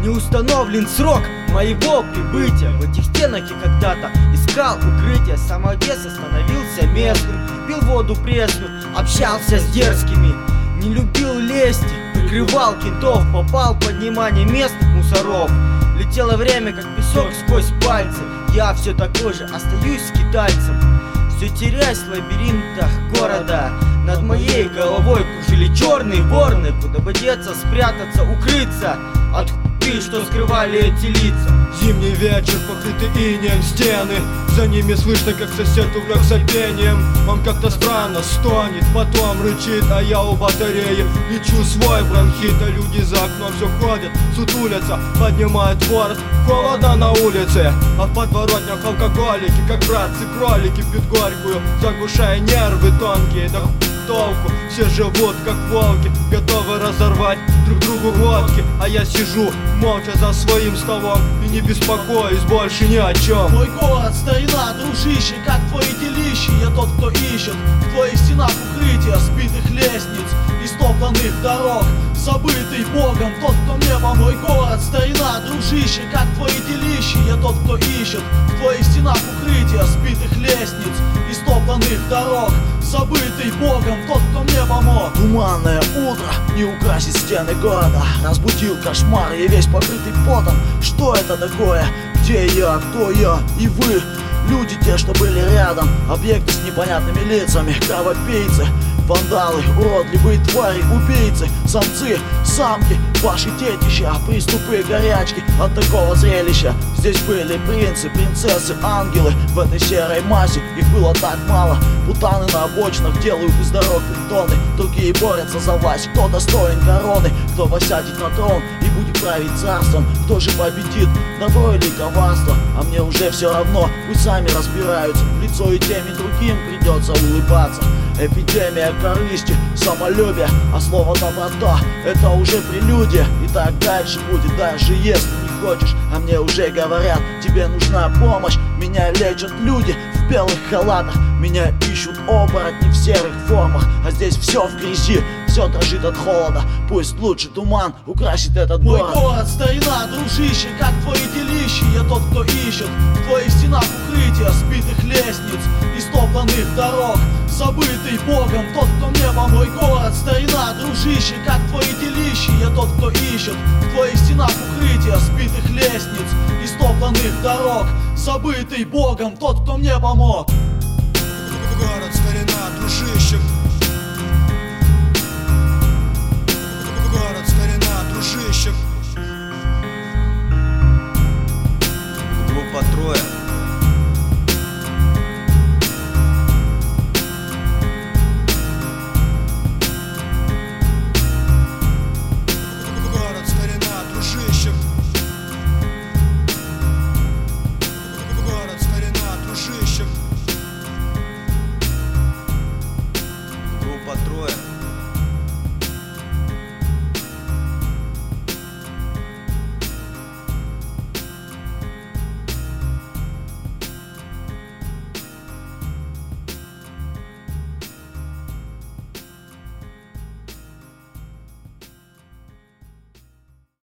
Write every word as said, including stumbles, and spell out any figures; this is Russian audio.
Не установлен срок моего прибытия. В этих стенах я когда-то искал укрытие. С самого детства становился местным, пил воду пресную, общался с дерзкими, не любил лести, прикрывал кентов, попал под внимание местных мусоров. Летело время, как песок сквозь пальцы. Я все такой же, остаюсь скитальцем. Все теряюсь в лабиринтах города. Над моей головой кружили черные ворны. Куда бы деться, спрятаться, укрыться от хуй, что скрывали эти лица. Зимний вечер, покрытый инеем стены. За ними слышно, как сосед увлекся пением. Он как-то странно стонет, потом рычит, а я у батареи лечу свой бронхит. А люди за окном все ходят, сутулятся, поднимают хворост. Холодно на улице, а в подворотнях алкоголики, как братцы-кролики, пьют горькую, заглушая нервы тонкие. Да хуй толку, все живут как волки, готовы разорвать друг другу глотки. А я сижу молча за своим столом и не беспокоюсь больше ни о чем. Мой город, старина, дружище, как твои делища? Я тот, кто ищет в твоих стенах укрытия, сбитых лестниц и стоптанных дорог, забытый Богом, тот, кто мне помог. Мой город, старина, дружище, как твои делища? Я тот, кто ищет в твоих стенах укрытия, сбитых лестниц и стоптанных дорог, забытый Богом, тот, кто мне помог. Туманное утро, не украсит стены города. Разбудил кошмар, я весь покрытый потом. Что это такое? Где я? Кто я? И вы? Люди те, что были рядом. Объекты с непонятными лицами. Кровопийцы, вандалы, уродливые твари, убийцы, самцы, самки, ваши детища, приступы горячки от такого зрелища. Здесь были принцы, принцессы, ангелы в этой серой массе. Их было так мало. Путаны на обочинах делают из дорог бетоны. Другие борются за власть. Кто достоин короны, кто восядет на трон и будет править царством. Кто же победит, добро или коварство? А мне уже все равно, пусть сами разбираются. В лицо и тем и другим придется улыбаться. Эпидемия корысти, самолюбия, а слово доброта — это уже прелюдия. И так дальше будет, даже если не хочешь. А мне уже говорят, тебе нужна помощь. Меня лечат люди в белых халатах. Меня ищут оборотни в серых формах. А здесь все в грязи, все дрожит от холода. Пусть лучше туман украсит этот Мой город. Мой город, старина, дружище, как твои делища? Я тот, кто ищет в твоих стенах укрытия, сбитых лестниц и стоптанных дорог, забытый Богом, тот, кто мне помог. Мой город, старина, дружище, как твои делища? Я тот, кто ищет в твоих стенах укрытия, сбитых лестниц и стоптанных дорог, забытый Богом, тот, кто мне помог. Город, старина, дружище.